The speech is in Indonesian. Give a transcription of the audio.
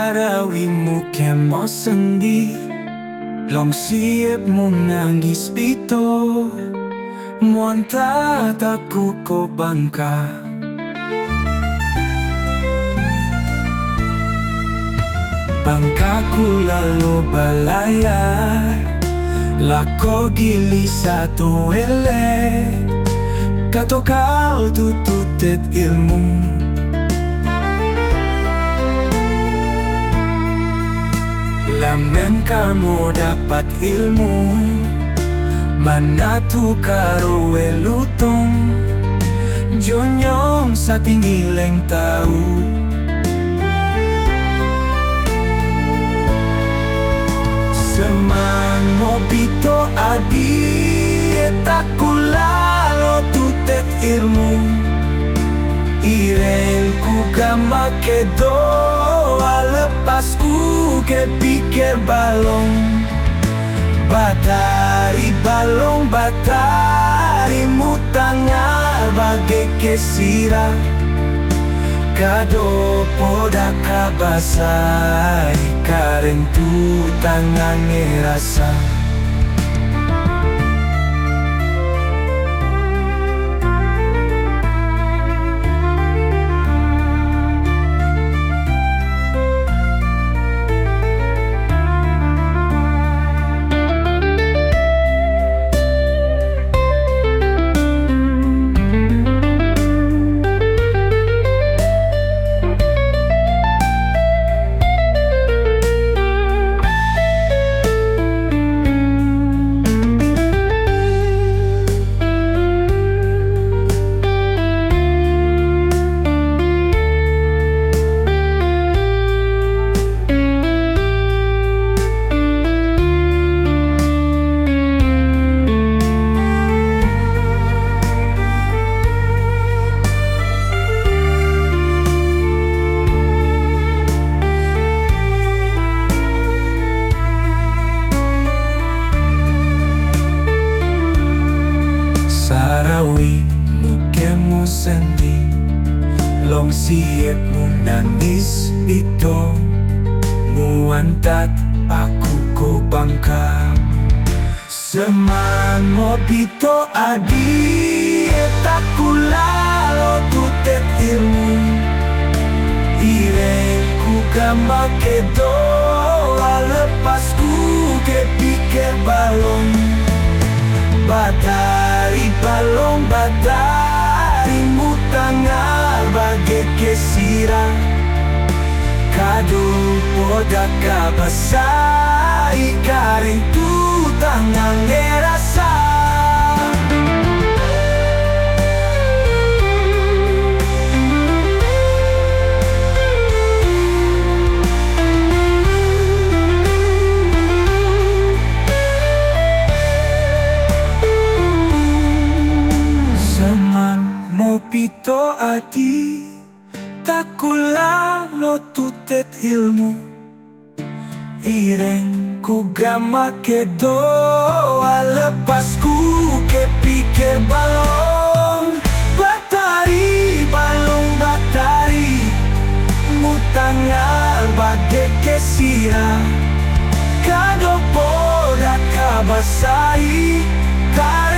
Sarawimu kemo sendi, long siap menangis bito, monta taku ko bangka. Bangkaku lalu balayar, lako gili satu ele, kato kau tututet ilmu. Lamen kamu dapat ilmu, mana tu karo welutong, jonyong sa tingileng tahu. Seman mo bito adi, taku lalo tutet ilmu, ireng ku gama kedo, lepas ku ke pikir balong. Batari balong batari mutangar bagai kesira, kado poda kabasai karen tu tangan ngerasa. Sarawimu kemo sendi, long siap menangis bito, muantat aku ko bangka. Seman mo bito adi, taku lalo tutet ilmu, ireng ku gama kedo, lepas ku ke pikir balong. Batari balong batari mutangar bagai kesira, kado poda kabasai karen tu tangan ngerasa. Pito adi, taku lalo tutet ilmu, ireng ku gama kedo, lepas ku ke pikir balong. Batari balong batari, mutangar bagai kesira, kado poda kabasai